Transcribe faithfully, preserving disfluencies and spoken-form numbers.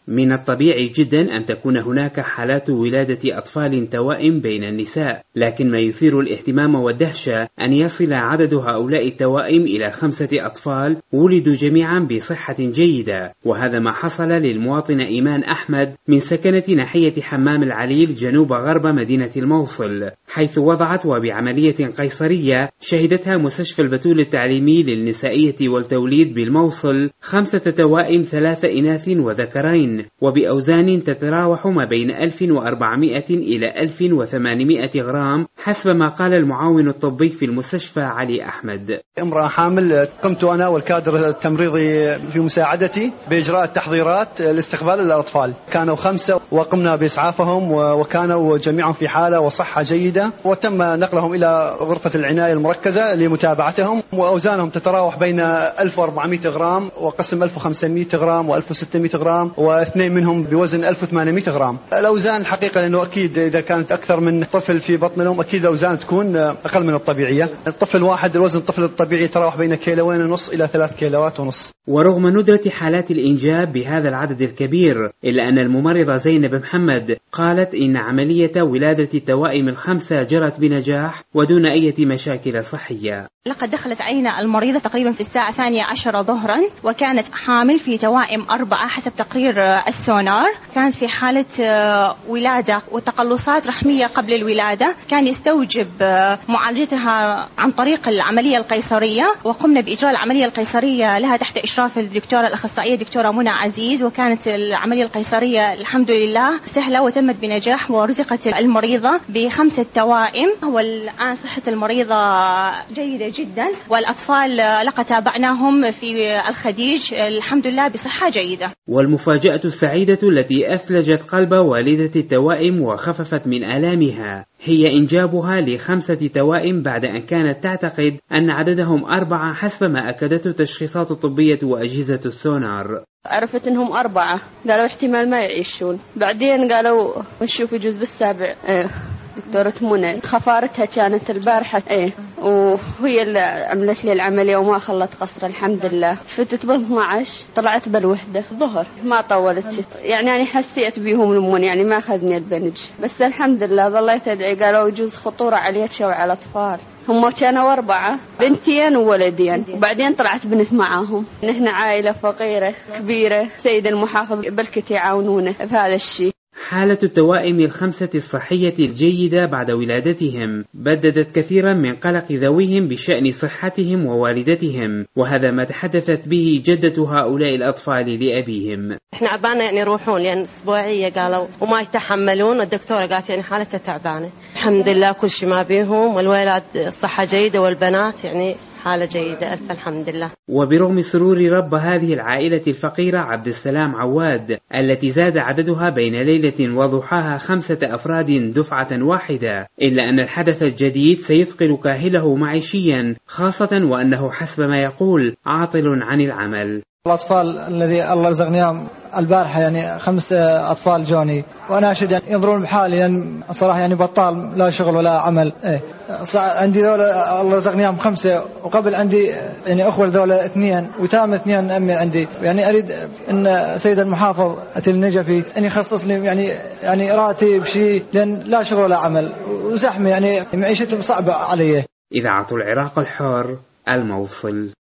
من الطبيعي جدا أن تكون هناك حالات ولادة أطفال توائم بين النساء، لكن ما يثير الاهتمام والدهشة أن يصل عدد هؤلاء التوائم إلى خمسة أطفال ولدوا جميعا بصحة جيدة. وهذا ما حصل للمواطنة إيمان أحمد من سكنة ناحية حمام العليل جنوب غرب مدينة الموصل، حيث وضعت وبعملية قيصرية شهدتها مستشفى البتول التعليمي للنسائية والتوليد بالموصل خمسة توائم، ثلاثة إناث وذكرين، وبأوزان تتراوح ما بين ألف وأربعمائة إلى ألف وثمانمائة غرام حسب ما قال المعاون الطبي في المستشفى علي أحمد. امرأة حامل، قمت أنا والكادر التمريضي في مساعدتي بإجراء التحضيرات لاستقبال الأطفال. كانوا خمسة وقمنا بإسعافهم وكانوا جميعا في حالة وصحة جيدة، وتم نقلهم إلى غرفة العناية المركزة لمتابعتهم، وأوزانهم تتراوح بين ألف وأربعمائة غرام وقسم ألف وخمسمائة غرام وألف وستمائة غرام، واثنين منهم بوزن ألف وثمانمائة غرام. الأوزان الحقيقة لأنه أكيد إذا كانت أكثر من طفل في بطن الأم أكيد الأوزان تكون أقل من الطبيعية. الطفل الواحد الوزن الطفل الطبيعي يتراوح بين كيلوين ونص إلى ثلاث كيلوات ونص. ورغم ندرة حالات الإنجاب بهذا العدد الكبير، إلا أن الممرضة زينب محمد قالت إن عملية ولادة التوائم الخمسة جرت بنجاح ودون أي مشاكل صحية. لقد دخلت علينا المريضة تقريبا في الساعة الثانية عشرة ظهرا، وكانت حامل في توائم أربعة حسب تقرير السونار. كانت في حالة ولادة وتقلصات رحمية قبل الولادة، كان يستوجب معالجتها عن طريق العملية القيصرية، وقمنا بإجراء العملية القيصرية لها تحت إشراف الدكتورة الأخصائية دكتورة منى عزيز، وكانت العملية القيصرية الحمد لله سهلة وتمت بنجاح، ورزقت المريضة بخمسة توائم، والآن صحة المريضة جيدة جدا، والأطفال لقد تابعناهم في الخديج الحمد لله بصحة جيدة. والمفاجأة السعيدة التي أثلجت قلب والدة التوائم وخففت من آلامها هي إنجابها لخمسة توائم بعد أن كانت تعتقد أن عددهم أربعة حسب ما أكدته التشخيصات الطبية وأجهزة السونار. عرفت إنهم أربعة، قالوا احتمال ما يعيشون، بعدين قالوا نشوف يجوز بالسابع. ايه دكتورة منى خفارتها كانت البارحة، ايه وهي اللي عملت لي العملية وما خلت قصر الحمد لله. فتت ب اثني عشر طلعت بالوحدة ظهر، ما طولت شت. يعني أنا حسيت بيهم المون، يعني ما أخذني البنج، بس الحمد لله ظليت أدعي. قالوا يجوز خطورة عليك شوي على الأطفال. هم كانوا أربعة، بنتين وولدين، وبعدين طلعت بنت معاهم. نحن عائلة فقيرة كبيرة، سيد المحافظ بلكت يعاونونا في هذا الشيء. حالة التوائم الخمسة الصحية الجيدة بعد ولادتهم بددت كثيرا من قلق ذويهم بشأن صحتهم ووالدتهم، وهذا ما تحدثت به جدة هؤلاء الأطفال لأبيهم. احنا عبانا يعني يروحون لأن أسبوعية قالوا وما يتحملون، والدكتورة قالت يعني حالتها تعبانة. الحمد لله كل شيء ما بيهم، والولاد صحة جيدة والبنات يعني حالة جيدة ألف الحمد لله. وبرغم سرور رب هذه العائلة الفقيرة عبد السلام عواد التي زاد عددها بين ليلة وضحاها خمسة أفراد دفعة واحدة، إلا أن الحدث الجديد سيثقل كاهله معيشيا، خاصة وأنه حسب ما يقول عاطل عن العمل. الأطفال الذي الله رزقناهم البارحة يعني خمس أطفال جوني، وأنا أشهد يعني ينظرون بحالي لأن صراحة يعني بطال لا شغل ولا عمل. إيه عندي ذولا الله رزقناهم خمسة، وقبل عندي يعني أخوة ذولا اثنين وتام اثنين أمي عندي. يعني أريد أن سيد المحافظ النجفي أن يخصص لي يعني يعني راتب شيء، لأن لا شغل ولا عمل وزحمة، يعني معيشتهم صعبة عليه. إذاعة العراق الحر، الموصل.